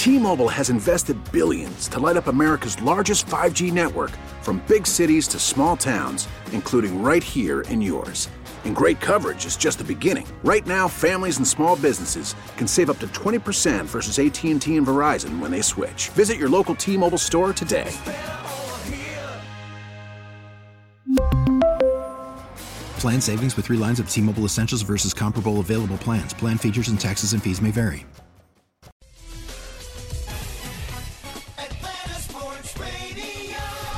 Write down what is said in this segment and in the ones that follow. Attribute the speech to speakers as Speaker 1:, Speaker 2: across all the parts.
Speaker 1: T-Mobile has invested billions to light up America's largest 5G network, from big cities to small towns, including right here in yours. And great coverage is just the beginning. Right now, families and small businesses can save up to 20% versus AT&T and Verizon when they switch. Visit your local T-Mobile store today.
Speaker 2: Plan savings with 3 lines of T-Mobile Essentials versus comparable available plans. Plan features and taxes and fees may vary.
Speaker 3: Atlanta Sports Radio,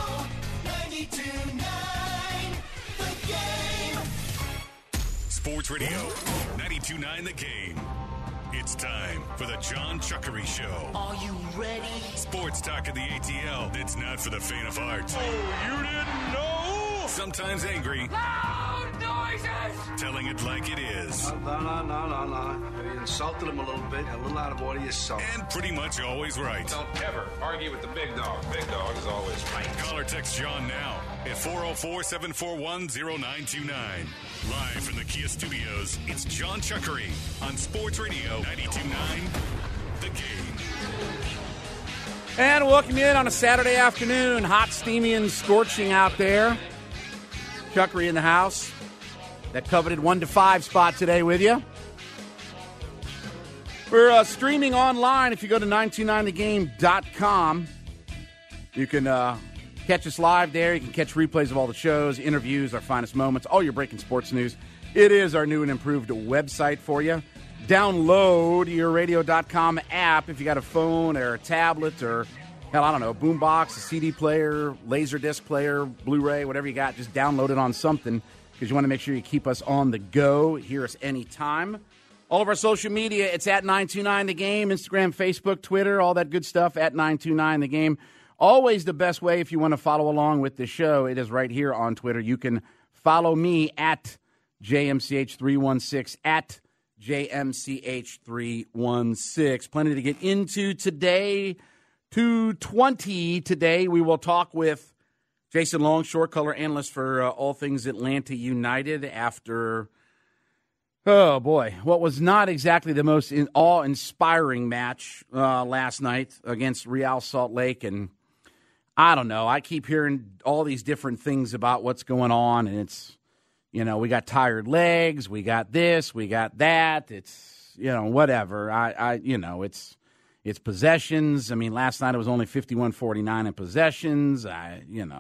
Speaker 3: 92.9 The Game.
Speaker 4: Sports Radio, 92.9 The Game. It's time for the John Chuckery Show.
Speaker 3: Are you ready?
Speaker 4: Sports talk of the ATL that's not for the faint of heart.
Speaker 5: Oh, you didn't know?
Speaker 4: Sometimes angry.
Speaker 3: Loud noises!
Speaker 4: Telling it like it is.
Speaker 6: No. You insulted him a little bit, a little out of order yourself.
Speaker 4: And pretty much always right.
Speaker 5: Don't ever argue with the big dog. Big dog is always right.
Speaker 4: Call or text John now at 404-741-0929. Live from the Kia Studios, it's John Chuckery on Sports Radio 92.9 The Game.
Speaker 7: And welcome in on a Saturday afternoon. Hot, steamy, and scorching out there. Chuckery in the house. That coveted 1 to 5 spot today with you. We're streaming online. If you go to 929thegame.com, you can catch us live there. You can catch replays of all the shows, interviews, our finest moments, all your breaking sports news. It is our new and improved website for you. Download your radio.com app if you got a phone or a tablet or, hell, I don't know, a boombox, a CD player, Laserdisc player, Blu-ray, whatever you got. Just download it on something because you want to make sure you keep us on the go. Hear us anytime. All of our social media, it's at 929 The Game, Instagram, Facebook, Twitter, all that good stuff at 929 The Game. Always the best way if you want to follow along with the show. It is right here on Twitter. You can follow me at JMCH316, at JMCH316. Plenty to get into today. 2:20 today, we will talk with Jason Longshore, color analyst for all things Atlanta United after, oh boy, what was not exactly the most awe-inspiring match last night against Real Salt Lake. And I don't know, I keep hearing all these different things about what's going on, and it's, you know, we got tired legs, we got this, we got that. It's, you know, whatever. It's possessions. I mean, last night it was only 51-49 in possessions. I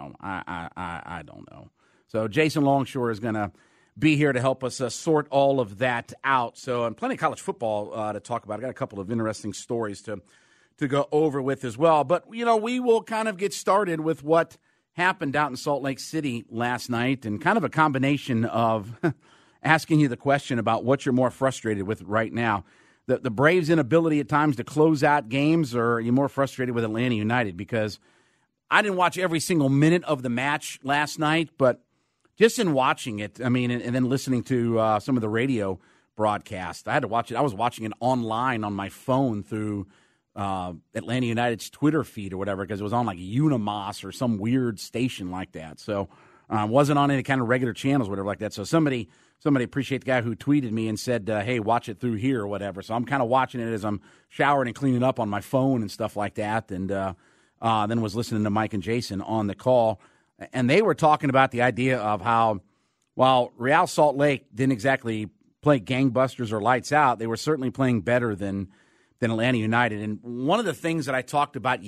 Speaker 7: don't know. So Jason Longshore is going to be here to help us sort all of that out. So, and plenty of college football to talk about. I got a couple of interesting stories to go over with as well. But, you know, we will kind of get started with what happened out in Salt Lake City last night, and kind of a combination of asking you the question about what you're more frustrated with right now. The Braves' inability at times to close out games, or are you more frustrated with Atlanta United? Because I didn't watch every single minute of the match last night, but just in watching it, I mean, and then listening to some of the radio broadcast, I had to watch it. I was watching it online on my phone through Atlanta United's Twitter feed or whatever, because it was on like Unimos or some weird station like that. So wasn't on any kind of regular channels or whatever like that. So somebody appreciate the guy who tweeted me and said, hey, watch it through here or whatever. So I'm kind of watching it as I'm showering and cleaning up on my phone and stuff like that. And then was listening to Mike and Jason on the call. And they were talking about the idea of how, while Real Salt Lake didn't exactly play gangbusters or lights out, they were certainly playing better than Atlanta United. And one of the things that I talked about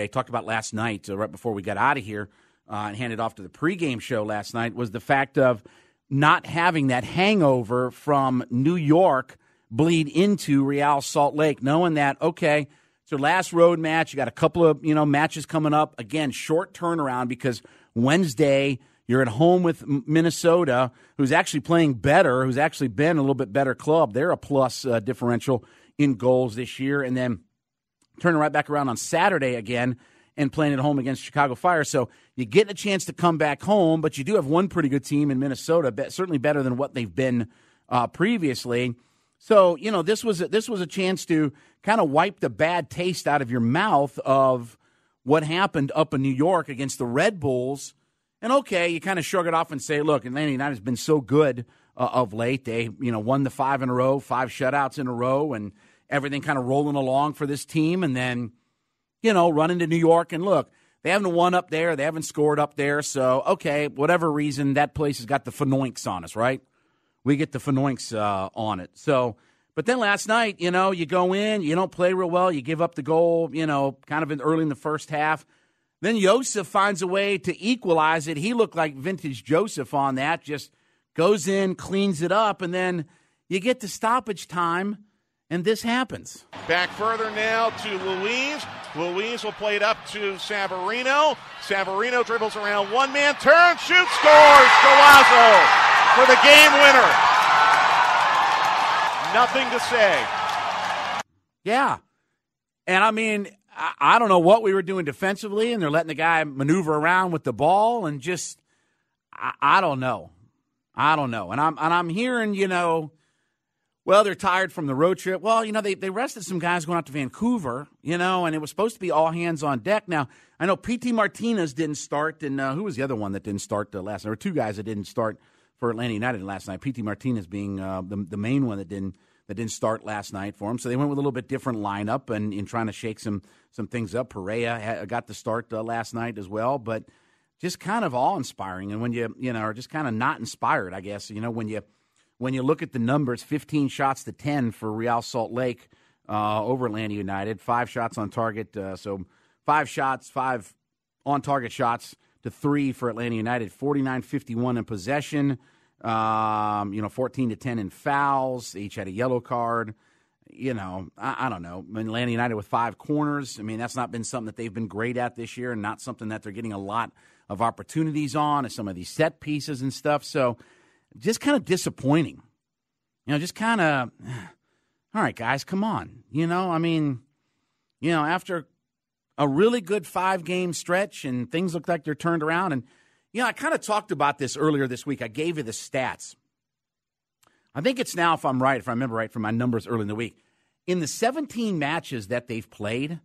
Speaker 7: last night, right before we got out of here and handed off to the pregame show last night, was the fact of not having that hangover from New York bleed into Real Salt Lake, knowing that, okay, it's your last road match. You got a couple of, matches coming up. Again, short turnaround because Wednesday you're at home with Minnesota, who's actually playing better, who's actually been a little bit better club. They're a plus differential in goals this year. And then turning right back around on Saturday again and playing at home against Chicago Fire. So you get a chance to come back home, but you do have one pretty good team in Minnesota, certainly better than what they've been previously. So, this was a chance to kind of wipe the bad taste out of your mouth of what happened up in New York against the Red Bulls. And, okay, you kind of shrug it off and say, look, Atlanta United has been so good of late. They, won the 5 in a row, 5 shutouts in a row, and everything kind of rolling along for this team, and then, run into New York. And look, they haven't won up there. They haven't scored up there. So, okay, whatever reason, that place has got the Fanoinks on us, right? We get the Fanoinks on it. So, but then last night, you go in, you don't play real well. You give up the goal, kind of early in the first half. Then Josef finds a way to equalize it. He looked like vintage Josef on that, just goes in, cleans it up, and then you get to stoppage time, and this happens.
Speaker 8: Back further now to Luis. Luis will play it up to Savarino. Savarino dribbles around one man, turns, shoots, scores! Golazo for the game winner. Nothing to say.
Speaker 7: Yeah. And I mean, I don't know what we were doing defensively, and they're letting the guy maneuver around with the ball, and just, I don't know. And I'm hearing, well, they're tired from the road trip. Well, they rested some guys going out to Vancouver, and it was supposed to be all hands on deck. Now, I know P.T. Martinez didn't start, and who was the other one that didn't start last night? There were two guys that didn't start for Atlanta United last night. P.T. Martinez being the main one that didn't start last night for him. So they went with a little bit different lineup and in trying to shake some things up. Pereira got the start last night as well, but just kind of awe-inspiring. And when you are just kind of not inspired, I guess, when you look at the numbers, 15 shots to 10 for Real Salt Lake over Atlanta United, 5 shots on target. So 5 on-target shots to 3 for Atlanta United, 49-51 in possession, 14 to 10 in fouls. They each had a yellow card. I don't know. Atlanta United with 5 corners. I mean, that's not been something that they've been great at this year, and not something that they're getting a lot of opportunities on, as some of these set pieces and stuff. So just kind of disappointing. Just kind of, all right, guys, come on. After a really good 5-game stretch and things look like they're turned around. And, I kind of talked about this earlier this week. I gave you the stats. I think it's now, if I remember right from my numbers early in the week, in the 17 matches that they've played,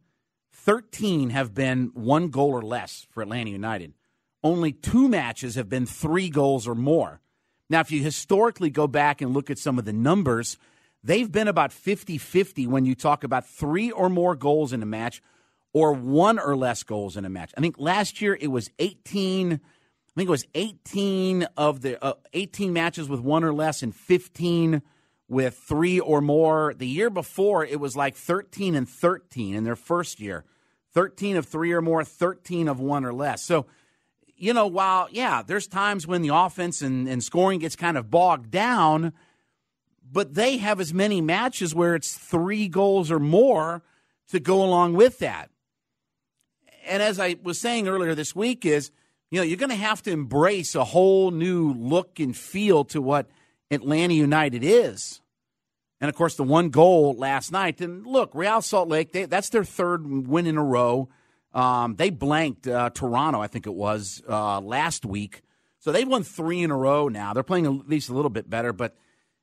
Speaker 7: 13 have been 1 goal or less for Atlanta United. Only 2 matches have been 3 goals or more. Now, if you historically go back and look at some of the numbers, they've been about 50-50 when you talk about 3 or more goals in a match or 1 or less goals in a match. I think last year it was 18. I think it was 18 of the 18 matches with 1 or less and 15 with 3 or more. The year before, it was like 13 and 13 in their first year. 13 of 3 or more, 13 of 1 or less. So, while, there's times when the offense and scoring gets kind of bogged down, but they have as many matches where it's 3 goals or more to go along with that. And as I was saying earlier this week is, you're going to have to embrace a whole new look and feel to what Atlanta United is. And, of course, the 1 goal last night. And, look, Real Salt Lake, that's their 3rd win in a row. They blanked Toronto, I think it was, last week. So they've won 3 in a row now. They're playing at least a little bit better. But,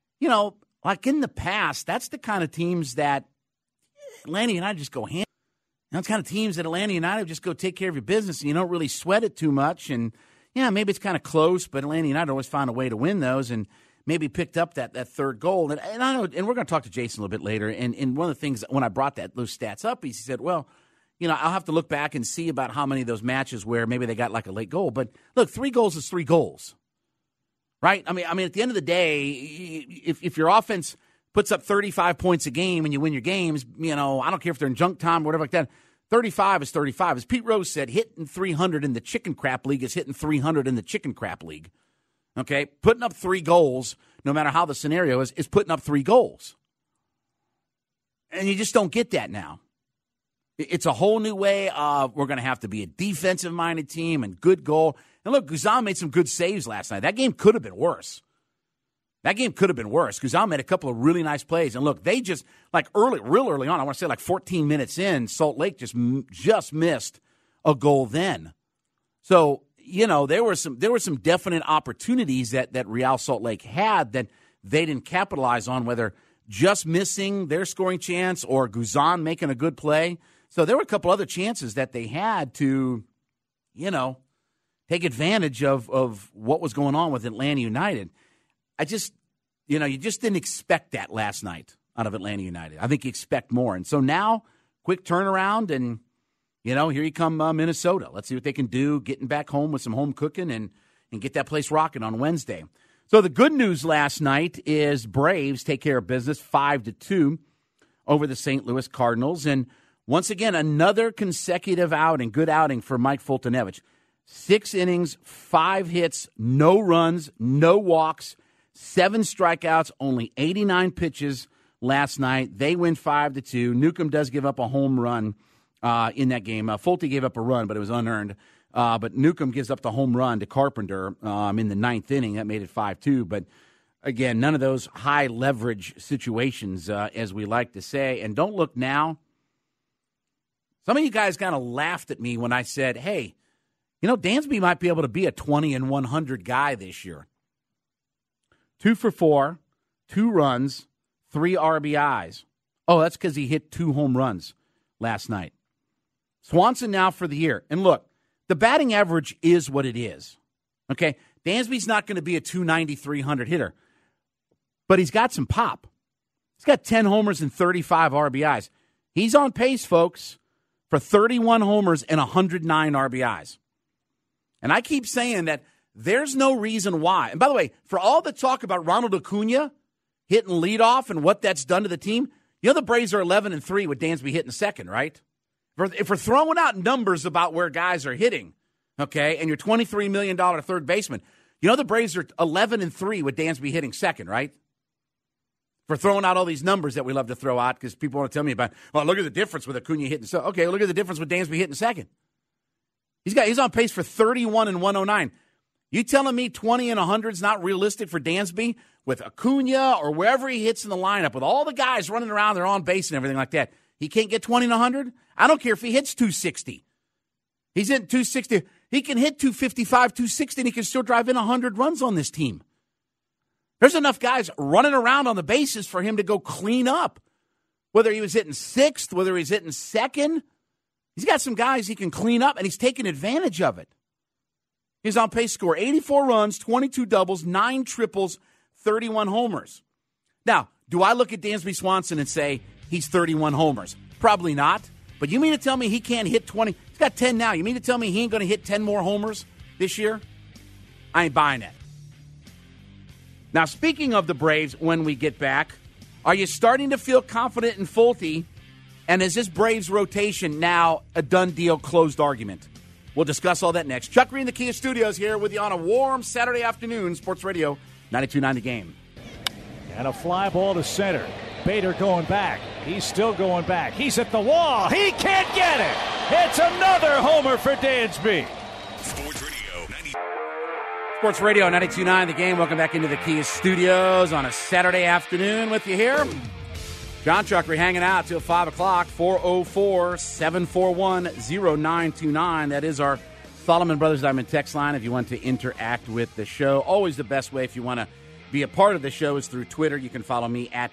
Speaker 7: like in the past, that's the kind of teams that Atlanta United just go hand. It's kind of teams that Atlanta United just go take care of your business, and you don't really sweat it too much. And, maybe it's kind of close, but Atlanta United always find a way to win those and maybe picked up that 3rd goal. And I know, and we're going to talk to Jason a little bit later. And one of the things, when I brought those stats up, he said, well, I'll have to look back and see about how many of those matches where maybe they got like a late goal. But, look, 3 goals is 3 goals, right? I mean, at the end of the day, if your offense puts up 35 points a game and you win your games, I don't care if they're in junk time or whatever like that, 35 is 35. As Pete Rose said, hitting 300 in the Chicken Crap League is hitting 300 in the Chicken Crap League. Okay? Putting up 3 goals, no matter how the scenario is putting up 3 goals. And you just don't get that now. It's a whole new way of we're going to have to be a defensive-minded team and good goal. And look, Guzan made some good saves last night. That game could have been worse. Guzan made a couple of really nice plays. And look, they just, real early on, I want to say 14 minutes in, Salt Lake just missed a goal then. So, there were some definite opportunities that Real Salt Lake had that they didn't capitalize on, whether just missing their scoring chance or Guzan making a good play. So there were a couple other chances that they had to, take advantage of what was going on with Atlanta United. I just, you just didn't expect that last night. out of Atlanta United. I think you expect more. And so now, quick turnaround, and, here you come Minnesota. Let's see what they can do, getting back home with some home cooking and get that place rocking on Wednesday. So the good news last night is Braves take care of business 5-2 over the St. Louis Cardinals. And once again, another consecutive outing, good outing for Mike Foltynewicz. 6 innings, 5 hits, no runs, no walks, 7 strikeouts, only 89 pitches last night. They win 5-2. Newcomb does give up a home run in that game. Folty gave up a run, but it was unearned. But Newcomb gives up the home run to Carpenter in the 9th inning. That made it 5-2. But, again, none of those high-leverage situations, as we like to say. And don't look now. Some of you guys kind of laughed at me when I said, hey, Dansby might be able to be a 20-100 guy this year. 2 for 4, 2 runs, 3 RBIs. Oh, that's because he hit 2 home runs last night. Swanson now for the year. And look, the batting average is what it is. Okay? Dansby's not going to be a 290, 300 hitter. But he's got some pop. He's got 10 homers and 35 RBIs. He's on pace, folks, for 31 homers and 109 RBIs. And I keep saying that there's no reason why. And by the way, for all the talk about Ronald Acuna hitting leadoff and what that's done to the team, the Braves are 11-3 with Dansby hitting second, right? If we're throwing out numbers about where guys are hitting, okay, and you're $23 million third baseman, the Braves are 11-3 with Dansby hitting second, right? For throwing out all these numbers that we love to throw out because people want to tell me about, look at the difference with Acuna hitting second. Okay, look at the difference with Dansby hitting second. He's on pace for 31 and 109. You telling me 20 and 100 is not realistic for Dansby with Acuna or wherever he hits in the lineup with all the guys running around, they're on base and everything like that. He can't get 20 and 100? I don't care if he hits 260. He's hitting 260. He can hit 255, 260, and he can still drive in 100 runs on this team. There's enough guys running around on the bases for him to go clean up. Whether he was hitting 6th, whether he's hitting 2nd, he's got some guys he can clean up, and he's taking advantage of it. He's on pace to score 84 runs, 22 doubles, 9 triples, 31 homers. Now, do I look at Dansby Swanson and say he's 31 homers? Probably not. But you mean to tell me he can't hit 20? He's got 10 now. You mean to tell me he ain't going to hit 10 more homers this year? I ain't buying that. Now, speaking of the Braves, when we get back, are you starting to feel confident in Folty? And is this Braves rotation now a done deal, closed argument? We'll discuss all that next. Chuck Reed in the Kia Studios here with you on a warm Saturday afternoon. Sports Radio 92.9 The Game.
Speaker 9: And a fly ball to center. Bader going back. He's still going back. He's at the wall. He can't get it. It's another homer for Dansby.
Speaker 7: Sports Radio 92.9 The Game. Welcome back into the Kia Studios on a Saturday afternoon with you here. John Chuckery hanging out till 5 o'clock, 404-741-0929. That is our Solomon Brothers Diamond text line if you want to interact with the show. Always the best way if you want to be a part of the show is through Twitter. You can follow me at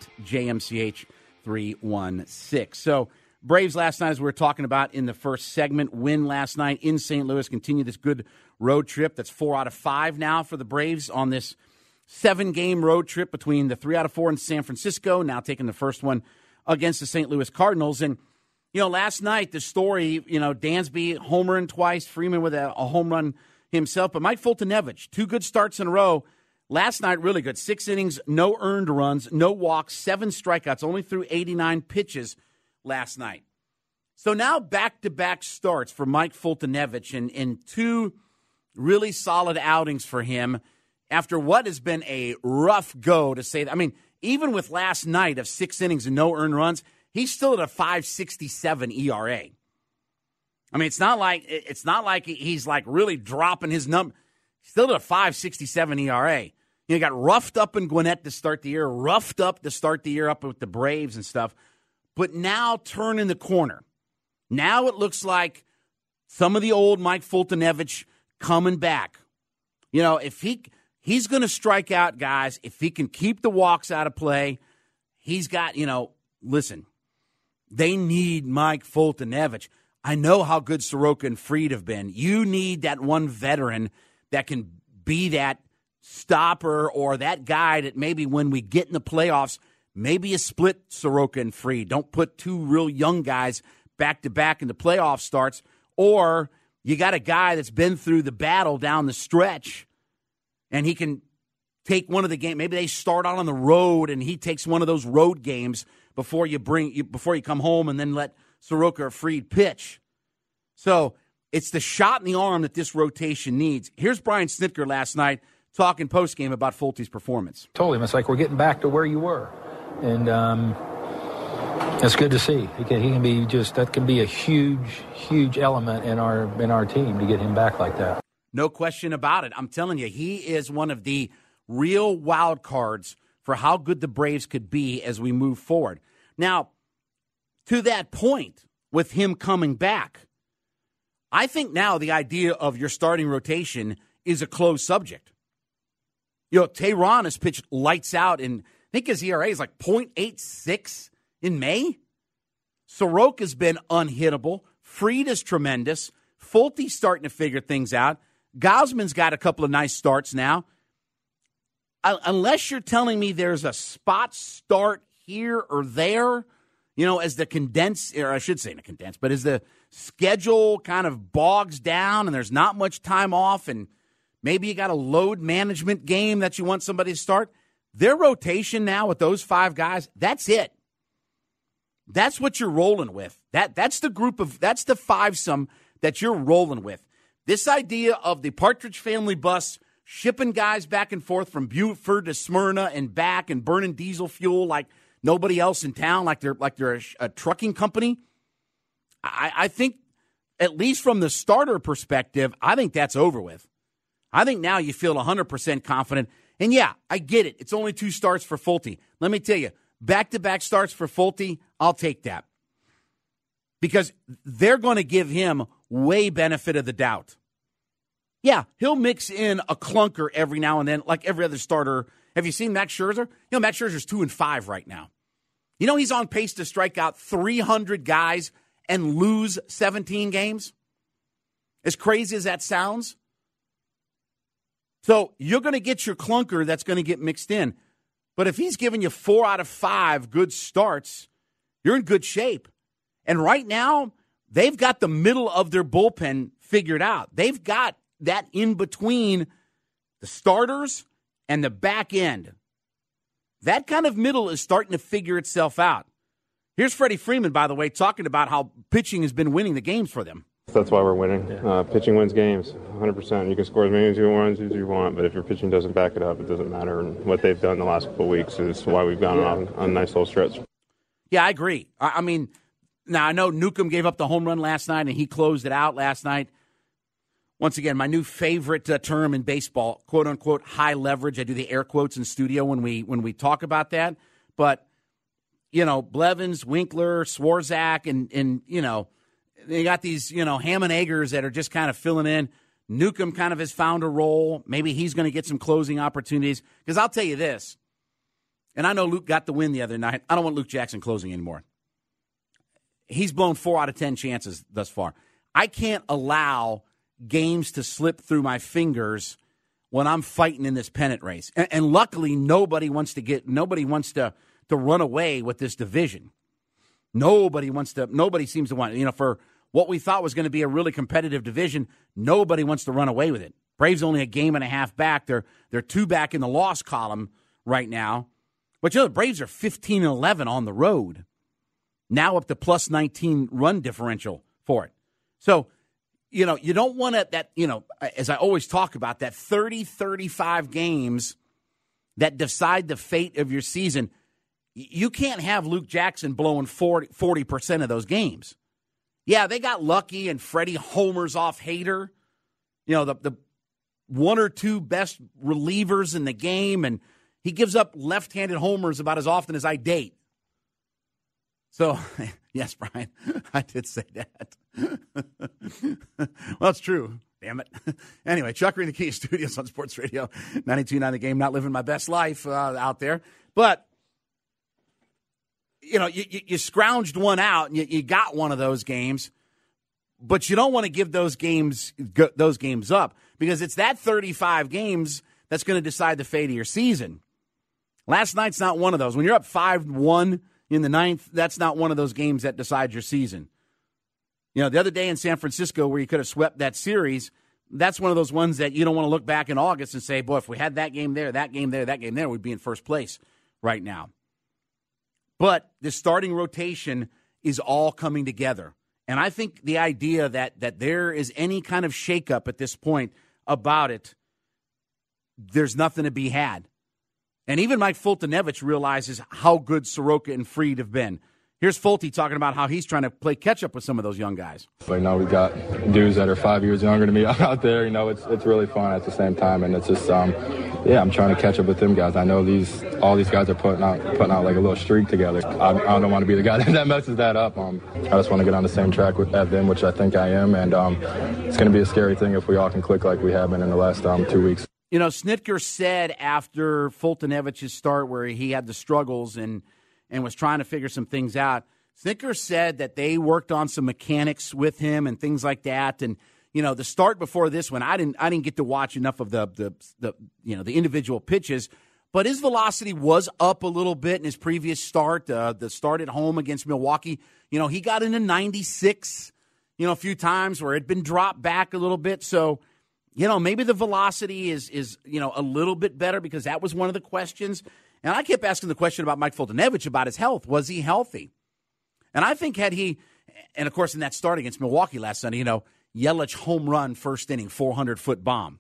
Speaker 7: JMCH316. So Braves last night, as we were talking about in the first segment, win last night in St. Louis, continue this good road trip. That's 4 out of 5 now for the Braves on this 7-game road trip between the 3 out of 4 in San Francisco, now taking the first one against the St. Louis Cardinals. And, last night, the story, Dansby homering twice, Freeman with a home run himself, but Mike Foltynewicz, 2 good starts in a row. Last night, really good. 6 innings, no earned runs, no walks, 7 strikeouts, only threw 89 pitches last night. So now back-to-back starts for Mike Foltynewicz and 2 really solid outings for him after what has been a rough go, to say that. I mean, even with last night of 6 innings and no earned runs, he's still at a 5.67 ERA. I mean, it's not like he's like really dropping his number. Still at a 5.67 ERA. You got roughed up in Gwinnett to start the year, roughed up to start the year up with the Braves and stuff, but now turning the corner. Now it looks like some of the old Mike Foltynewicz coming back. If he's going to strike out guys, if he can keep the walks out of play, he's got, listen, they need Mike Foltynewicz. I know how good Soroka and Fried have been. You need that one veteran that can be that stopper or that guy that maybe when we get in the playoffs, maybe you split Soroka and Fried. Don't put two real young guys back-to-back in the playoff starts. Or you got a guy that's been through the battle down the stretch, and he can take one of the games. Maybe they start out on the road, and he takes one of those road games before you come home, and then let Soroka or Fried pitch. So it's the shot in the arm that this rotation needs. Here's Brian Snitker last night talking postgame about Fulte's performance.
Speaker 10: Told him, it's like we're getting back to where you were. And that's good to see. He can be that can be a huge element in our team to get him back like that.
Speaker 7: No question about it. I'm telling you, he is one of the real wild cards for how good the Braves could be as we move forward. Now, to that point, with him coming back, I think now the idea of your starting rotation is a closed subject. You know, Tehran has pitched lights out, and I think his ERA is like .86 in May. Soroka's been unhittable. Fried is tremendous. Fulte's starting to figure things out. Gausman's got a couple of nice starts now. Unless you're telling me there's a spot start here or there, you know, as the but as the schedule kind of bogs down and there's not much time off and maybe you got a load management game that you want somebody to start, their rotation now with those five guys, that's it. That's what you're rolling with. That's the fivesome that you're rolling with. This idea of the Partridge Family bus shipping guys back and forth from Buford to Smyrna and back and burning diesel fuel like nobody else in town, like they're a trucking company. I think, at least from the starter perspective, I think that's over with. I think now you feel 100% confident. And yeah, I get it. It's only 2 starts for Fulte. Let me tell you, back-to-back starts for Fulte, I'll take that. Because they're going to give him way benefit of the doubt. Yeah, he'll mix in a clunker every now and then, like every other starter. Have you seen Max Scherzer? You know, Max Scherzer's 2-5 right now. You know he's on pace to strike out 300 guys and lose 17 games? As crazy as that sounds. So you're going to get your clunker that's going to get mixed in. But if he's giving you 4 out of 5 good starts, you're in good shape. And right now, they've got the middle of their bullpen figured out. They've got that in between the starters and the back end. That kind of middle is starting to figure itself out. Here's Freddie Freeman, by the way, talking about how pitching has been winning the games for them.
Speaker 11: That's why we're winning. Pitching wins games, 100%. You can score as many as you want, but if your pitching doesn't back it up, it doesn't matter. And what they've done the last couple of weeks is why we've gone on a nice little stretch.
Speaker 7: Yeah, I agree. I mean, now I know Newcomb gave up the home run last night, and he closed it out last night. Once again, my new favorite term in baseball, quote-unquote, high leverage. I do the air quotes in studio when we talk about that. But, you know, Blevins, Winkler, Swarzak, and you know, they got these, you know, Hammond Eggers that are just kind of filling in. Newcomb kind of has found a role. Maybe he's going to get some closing opportunities. Because I'll tell you this, and I know Luke got the win the other night. I don't want Luke Jackson closing anymore. He's blown 4 out of 10 chances thus far. I can't allow games to slip through my fingers when I'm fighting in this pennant race. And luckily, nobody wants to run away with this division. Nobody seems to want, you know, for what we thought was going to be a really competitive division, nobody wants to run away with it. Braves only a game and a half back. They're 2 back in the loss column right now. But you know, the Braves are 15-11 on the road. Now up to plus 19 run differential for it. So, you know, you don't want that, you know, as I always talk about, that 30-35 games that decide the fate of your season. You can't have Luke Jackson blowing 40% of those games. Yeah, they got lucky and Freddie homers off Hader. You know, the 1 or 2 best relievers in the game, and he gives up left-handed homers about as often as I date. So, yes, Brian, I did say that. Well, it's true. Damn it. Anyway, Chuck in the Key Studios on Sports Radio 92.9 The Game. Not living my best life out there. But, you know, you scrounged one out, and you got one of those games. But you don't want to give those games up because it's that 35 games that's going to decide the fate of your season. Last night's not one of those. When you're up 5-1 in the ninth, that's not one of those games that decides your season. You know, the other day in San Francisco where you could have swept that series, that's one of those ones that you don't want to look back in August and say, boy, if we had that game there, that game there, that game there, we'd be in first place right now. But the starting rotation is all coming together. And I think the idea that there is any kind of shakeup at this point about it, there's nothing to be had. And even Mike Fultonevich realizes how good Soroka and Fried have been. Here's Fulte talking about how he's trying to play catch-up with some of those young guys.
Speaker 12: But, we've got dudes that are 5 years younger than me out there. It's really fun at the same time. And it's just, I'm trying to catch up with them guys. I know all these guys are putting out like a little streak together. I don't want to be the guy that messes that up. I just want to get on the same track with them, which I think I am. And it's going to be a scary thing if we all can click like we have been in the last 2 weeks.
Speaker 7: You know, Snitker said after Fultonevich's start where he had the struggles and was trying to figure some things out, Snitker said that they worked on some mechanics with him and things like that. And, the start before this one, I didn't get to watch enough of the individual pitches, but his velocity was up a little bit in his previous start, the start at home against Milwaukee. He got into 96, a few times where it had been dropped back a little bit. So, maybe the velocity is a little bit better because that was one of the questions. And I kept asking the question about Mike Fultonevich about his health. Was he healthy? And I think had he, and of course in that start against Milwaukee last Sunday, Yelich home run first inning, 400-foot bomb.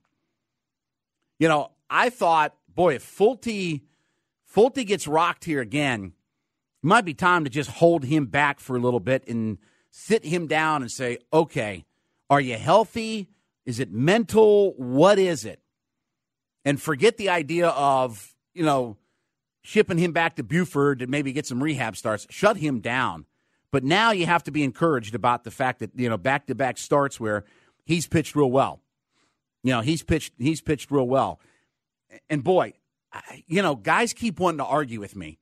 Speaker 7: I thought, boy, if Fulte gets rocked here again, it might be time to just hold him back for a little bit and sit him down and say, okay, are you healthy? Is it mental? What is it? And forget the idea of, shipping him back to Buford to maybe get some rehab starts. Shut him down. But now you have to be encouraged about the fact that, back-to-back starts where he's pitched real well. He's pitched real well. And, boy, guys keep wanting to argue with me.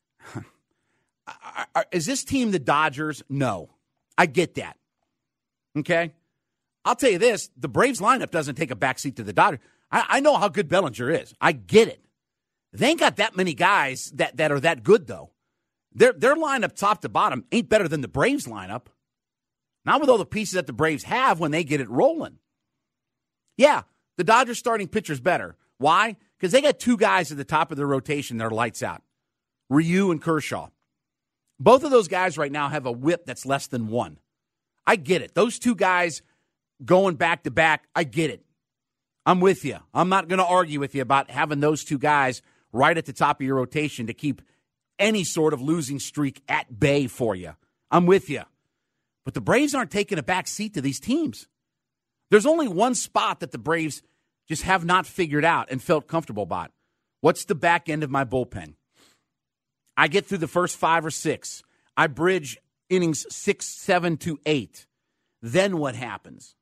Speaker 7: Is this team the Dodgers? No. I get that. Okay? I'll tell you this. The Braves lineup doesn't take a backseat to the Dodgers. I know how good Bellinger is. I get it. They ain't got that many guys that are that good, though. Their lineup top to bottom ain't better than the Braves lineup. Not with all the pieces that the Braves have when they get it rolling. Yeah, the Dodgers starting pitcher's better. Why? Because they got two guys at the top of their rotation that are lights out. Ryu and Kershaw. Both of those guys right now have a whip that's less than 1. I get it. Those two guys going back to back, I get it. I'm with you. I'm not going to argue with you about having those two guys right at the top of your rotation to keep any sort of losing streak at bay for you. I'm with you. But the Braves aren't taking a back seat to these teams. There's only one spot that the Braves just have not figured out and felt comfortable about. What's the back end of my bullpen? I get through the first 5 or 6. I bridge innings 6, 7 to 8. Then what happens?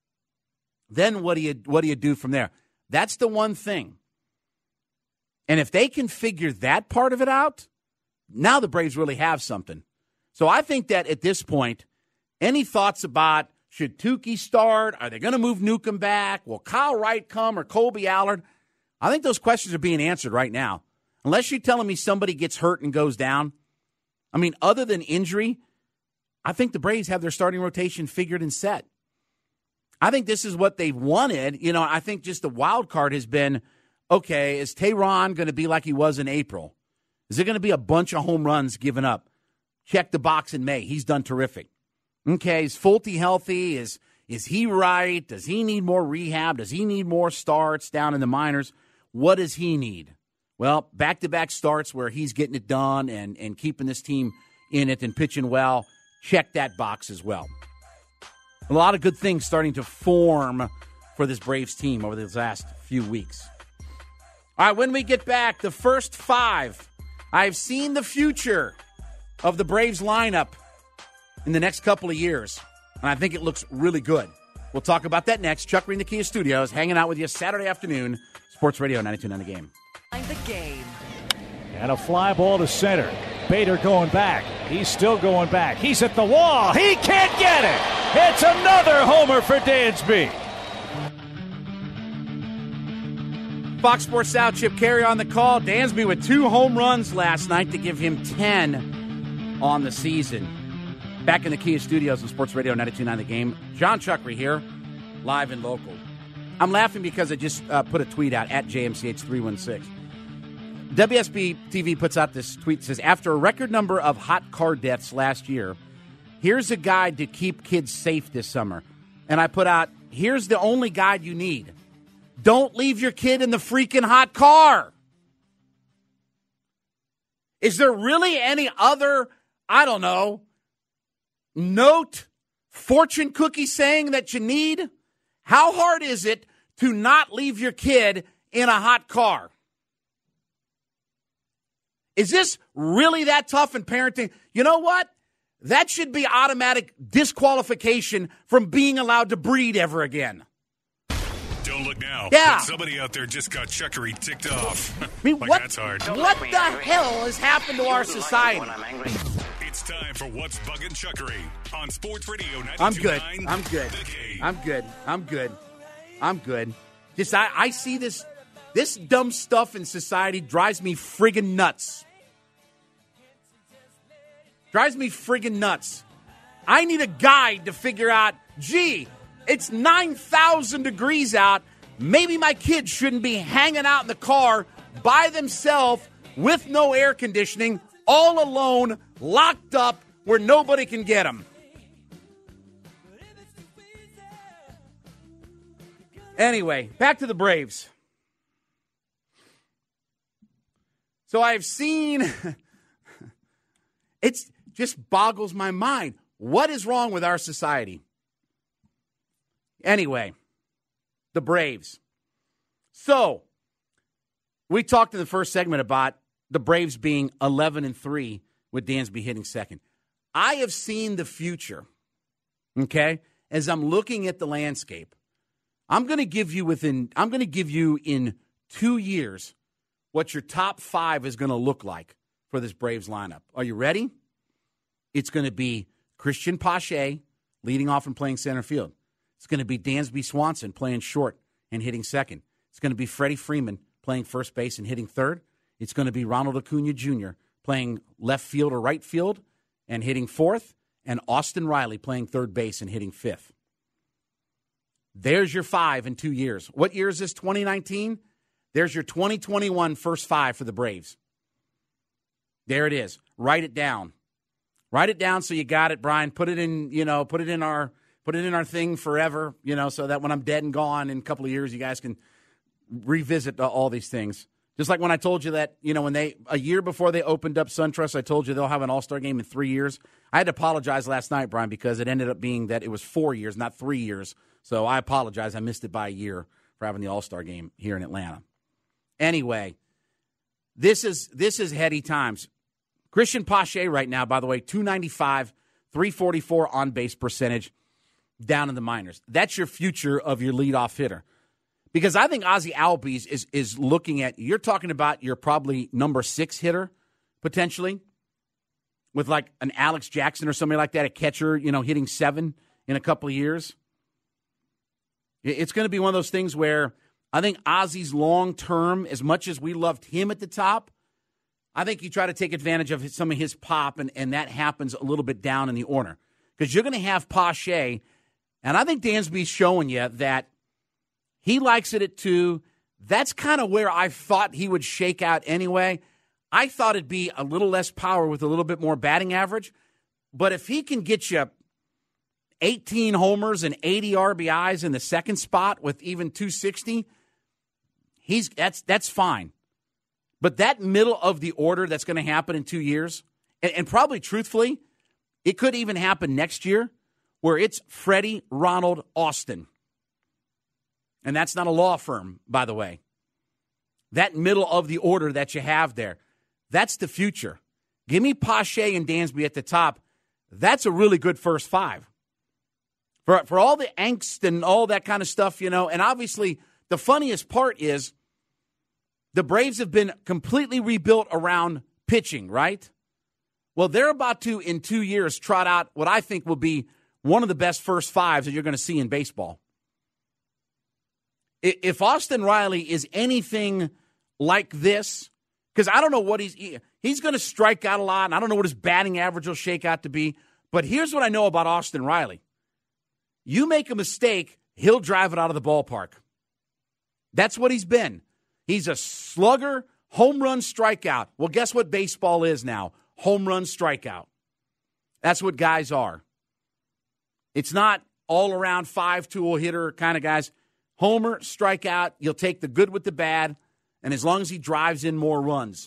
Speaker 7: Then what do you do from there? That's the one thing. And if they can figure that part of it out, now the Braves really have something. So I think that at this point, any thoughts about should Tukey start? Are they going to move Newcomb back? Will Kyle Wright come or Colby Allard? I think those questions are being answered right now. Unless you're telling me somebody gets hurt and goes down. I mean, other than injury, I think the Braves have their starting rotation figured and set. I think this is what they've wanted. I think just the wild card has been, okay, is Tehran going to be like he was in April? Is it going to be a bunch of home runs given up? Check the box in May. He's done terrific. Okay, is Fulte healthy? Is he right? Does he need more rehab? Does he need more starts down in the minors? What does he need? Well, back-to-back starts where he's getting it done and keeping this team in it and pitching well. Check that box as well. A lot of good things starting to form for this Braves team over these last few weeks. All right, when we get back, the first 5. I've seen the future of the Braves lineup in the next couple of years, and I think it looks really good. We'll talk about that next. Chuck Green, the Kia Studios, hanging out with you Saturday afternoon. Sports Radio 92.9 The Game.
Speaker 3: The game.
Speaker 9: And a fly ball to center. Bader going back. He's still going back. He's at the wall. He can't get it. It's another homer for Dansby.
Speaker 7: Fox Sports South, Chip Carey on the call. Dansby with 2 home runs last night to give him 10 on the season. Back in the Kia Studios on Sports Radio 92.9 The Game. John Chuckery here, live and local. I'm laughing because I just put a tweet out at JMCH316. WSB TV puts out this tweet that says, after a record number of hot car deaths last year, here's a guide to keep kids safe this summer. And I put out, here's the only guide you need. Don't leave your kid in the freaking hot car. Is there really any other, I don't know, note, fortune cookie saying that you need? How hard is it to not leave your kid in a hot car? Is this really that tough in parenting? You know what? That should be automatic disqualification from being allowed to breed ever again.
Speaker 4: Don't look now.
Speaker 7: Yeah.
Speaker 4: But somebody out there just got Chuckery ticked off.
Speaker 7: I mean,
Speaker 4: like that's hard.
Speaker 7: What the hell has happened to our society?
Speaker 4: It's time for What's Buggin' Chuckery on Sports Radio 92.9.
Speaker 7: I'm good. Just I see this dumb stuff in society drives me friggin' nuts. I need a guide to figure out, gee, it's 9,000 degrees out. Maybe my kids shouldn't be hanging out in the car by themselves with no air conditioning, all alone, locked up where nobody can get them. Anyway, back to the Braves. So I've seen, it just boggles my mind. What is wrong with our society? Anyway, the Braves. So, we talked in the first segment about the Braves being 11-3 with Dansby hitting second. I have seen the future, okay, as I'm looking at the landscape. I'm going to give you in 2 years what your top 5 is going to look like for this Braves lineup. Are you ready? It's going to be Christian Pache leading off and playing center field. It's going to be Dansby Swanson playing short and hitting second. It's going to be Freddie Freeman playing first base and hitting third. It's going to be Ronald Acuna Jr. playing left field or right field and hitting fourth, and Austin Riley playing third base and hitting fifth. There's your 5 in 2 years. What year is this, 2019? There's your 2021 first 5 for the Braves. There it is. Write it down. Write it down so you got it, Brian. Put it in our thing forever, so that when I'm dead and gone in a couple of years, you guys can revisit all these things. Just like when I told you that, when a year before they opened up SunTrust, I told you they'll have an All-Star game in 3 years. I had to apologize last night, Brian, because it ended up being that it was 4 years, not 3 years. So I apologize. I missed it by a year for having the All-Star game here in Atlanta. Anyway, this is heady times. Christian Pache right now, by the way, 295, 344 on-base percentage down in the minors. That's your future of your leadoff hitter. Because I think Ozzie Albies is looking at, you're talking about your probably number 6 hitter, potentially, with like an Alex Jackson or somebody like that, a catcher, hitting 7 in a couple of years. It's going to be one of those things where I think Ozzie's long-term, as much as we loved him at the top, I think you try to take advantage of some of his pop, and that happens a little bit down in the order. Because you're going to have Pache, and I think Dansby's showing you that he likes it at 2. That's kind of where I thought he would shake out anyway. I thought it'd be a little less power with a little bit more batting average. But if he can get you 18 homers and 80 RBIs in the second spot with even 260, that's fine. But that middle of the order that's going to happen in 2 years, and probably truthfully, it could even happen next year, where it's Freddie, Ronald, Austin. And that's not a law firm, by the way. That middle of the order that you have there, that's the future. Give me Pache and Dansby at the top. That's a really good first 5. For all the angst and all that kind of stuff, and obviously the funniest part is the Braves have been completely rebuilt around pitching, right? Well, they're about to, in 2 years, trot out what I think will be one of the best first 5s that you're going to see in baseball. If Austin Riley is anything like this, because I don't know what he's going to strike out a lot, and I don't know what his batting average will shake out to be, but here's what I know about Austin Riley. You make a mistake, he'll drive it out of the ballpark. That's what he's been. He's a slugger, home run strikeout. Well, guess what baseball is now? Home run strikeout. That's what guys are. It's not all-around five-tool hitter kind of guys. Homer, strikeout, you'll take the good with the bad, and as long as he drives in more runs.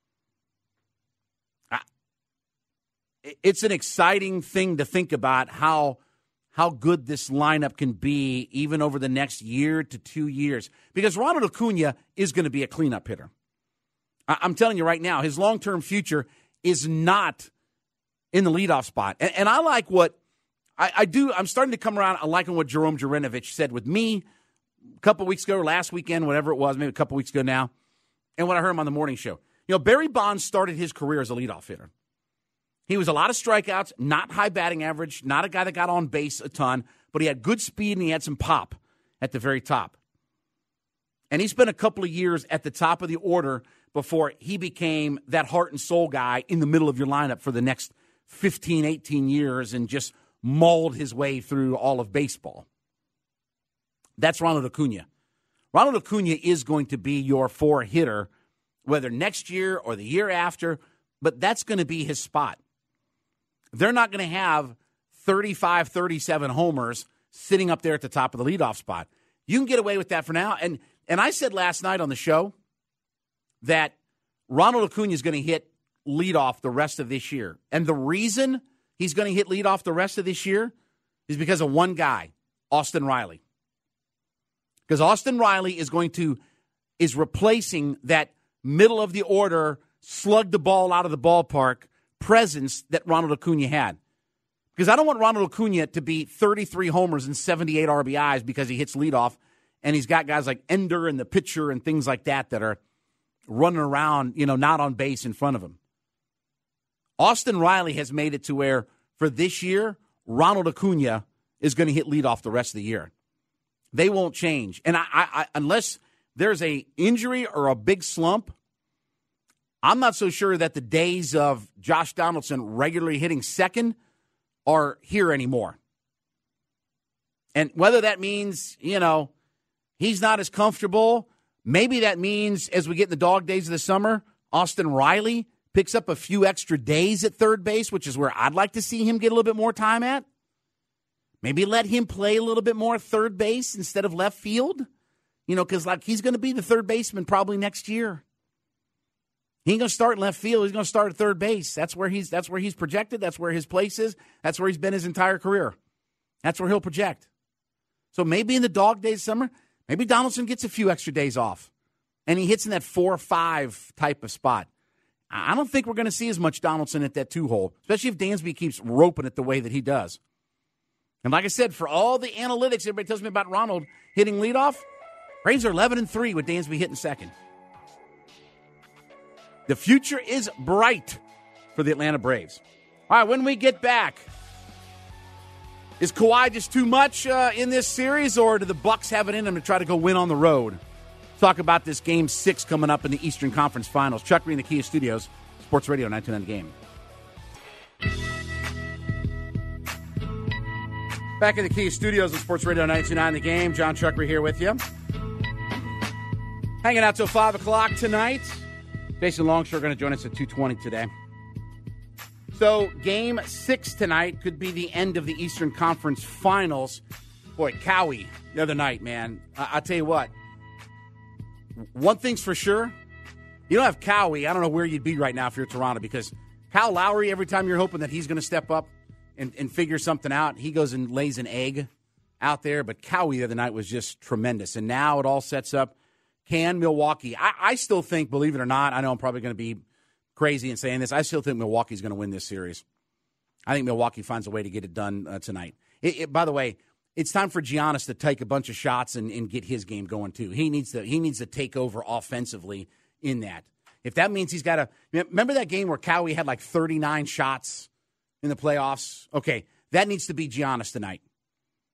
Speaker 7: It's an exciting thing to think about how good this lineup can be even over the next year to 2 years. Because Ronald Acuna is going to be a cleanup hitter. I'm telling you right now, his long-term future is not in the leadoff spot. And I like what I do. I'm starting to come around. I like what Jerome Jurinovich said with me a couple weeks ago, or last weekend, whatever it was, maybe a couple weeks ago now, and when I heard him on the morning show. Barry Bonds started his career as a leadoff hitter. He was a lot of strikeouts, not high batting average, not a guy that got on base a ton, but he had good speed and he had some pop at the very top. And he spent a couple of years at the top of the order before he became that heart and soul guy in the middle of your lineup for the next 15, 18 years and just mauled his way through all of baseball. That's Ronald Acuna. Ronald Acuna is going to be your four hitter, whether next year or the year after, but that's going to be his spot. They're not going to have 35, 37 homers sitting up there at the top of the leadoff spot. You can get away with that for now. And I said last night on the show that Ronald Acuna is going to hit leadoff the rest of this year. And the reason he's going to hit leadoff the rest of this year is because of one guy, Austin Riley. Because Austin Riley is replacing that middle of the order, slug the ball out of the ballpark presence that Ronald Acuna had. Because I don't want Ronald Acuna to be 33 homers and 78 RBIs because he hits leadoff, and he's got guys like Ender and the pitcher and things like that are running around, not on base in front of him. Austin Riley has made it to where, for this year, Ronald Acuna is going to hit leadoff the rest of the year. They won't change. And I unless there's a injury or a big slump, I'm not so sure that the days of Josh Donaldson regularly hitting second are here anymore. And whether that means, he's not as comfortable, maybe that means as we get in the dog days of the summer, Austin Riley picks up a few extra days at third base, which is where I'd like to see him get a little bit more time at. Maybe let him play a little bit more third base instead of left field, because he's going to be the third baseman probably next year. He ain't going to start in left field. He's going to start at third base. That's where he's projected. That's where his place is. That's where he's been his entire career. That's where he'll project. So maybe in the dog days of summer, maybe Donaldson gets a few extra days off, and he hits in that 4 or 5 type of spot. I don't think we're going to see as much Donaldson at that 2-hole, especially if Dansby keeps roping it the way that he does. And like I said, for all the analytics everybody tells me about Ronald hitting leadoff, Braves are 11-3 with Dansby hitting second. The future is bright for the Atlanta Braves. All right, when we get back, is Kawhi just too much in this series, or do the Bucks have it in them to try to go win on the road? Talk about this Game 6 coming up in the Eastern Conference Finals. Chuck Reed in the Kia Studios, Sports Radio 929 The Game. Back in the Kia Studios of Sports Radio 929 The Game. John Chuck Reed here with you. Hanging out till 5 o'clock tonight. Jason Longshore going to join us at 2:20 today. So, Game 6 tonight could be the end of the Eastern Conference Finals. Boy, Cowie the other night, man. I'll tell you what. One thing's for sure. You don't have Cowie. I don't know where you'd be right now if you're Toronto, because Kyle Lowry, every time you're hoping that he's going to step up and figure something out, he goes and lays an egg out there. But Cowie the other night was just tremendous. And now it all sets up. Can Milwaukee? I still think, believe it or not, I know I'm probably going to be crazy in saying this, I still think Milwaukee's going to win this series. I think Milwaukee finds a way to get it done tonight. By the way, it's time for Giannis to take a bunch of shots and get his game going too. He needs to take over offensively in that. If that means he's got to – remember that game where Cowie had like 39 shots in the playoffs? Okay, that needs to be Giannis tonight.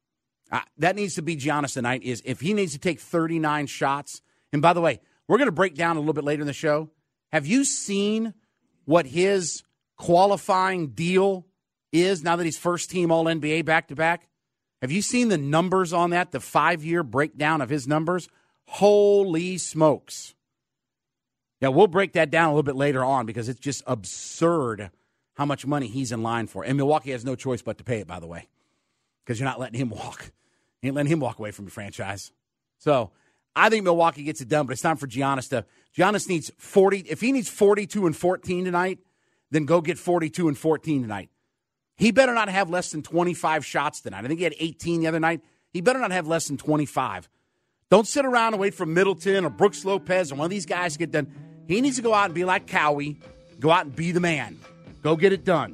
Speaker 7: That needs to be Giannis tonight, is if he needs to take 39 shots. And by the way, we're going to break down a little bit later in the show. Have you seen what his qualifying deal is now that he's first-team All-NBA back-to-back? Have you seen the numbers on that, the 5-year breakdown of his numbers? Holy smokes. Yeah, we'll break that down a little bit later on because it's just absurd how much money he's in line for. And Milwaukee has no choice but to pay it, by the way, because you're not letting him walk. You ain't letting him walk away from your franchise. So I think Milwaukee gets it done, but it's time for Giannis to. Giannis needs 40. If he needs 42 and 14 tonight, then go get 42 and 14 tonight. He better not have less than 25 shots tonight. I think he had 18 the other night. He better not have less than 25. Don't sit around and wait for Middleton or Brooks Lopez or one of these guys to get done. He needs to go out and be like Cowie. Go out and be the man. Go get it done.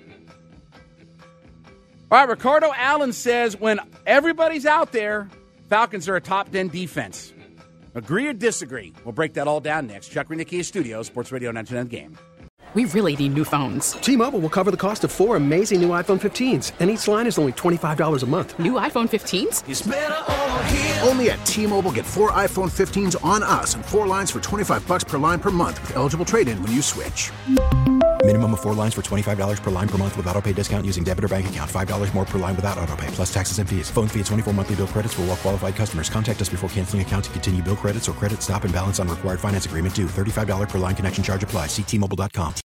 Speaker 7: All right, Ricardo Allen says when everybody's out there, Falcons are a top 10 defense. Agree or disagree? We'll break that all down next. Chuck Reed, Kia Studios, Sports Radio 99 Game.
Speaker 13: We really need new phones.
Speaker 14: T-Mobile will cover the cost of 4 amazing new iPhone 15s, and each line is only $25 a month.
Speaker 13: New iPhone 15s?
Speaker 1: It's better over here. Only at T-Mobile, get 4 iPhone 15s on us and 4 lines for $25 per line per month with eligible trade-in when you switch.
Speaker 2: Minimum of 4 lines for $25 per line per month with autopay discount using debit or bank account. $5 more per line without autopay, plus taxes and fees. Phone fee at 24 monthly bill credits for well-qualified customers. Contact us before canceling account to continue bill credits or credit stop and balance on required finance agreement due. $35 per line connection charge applies. See T-Mobile.com.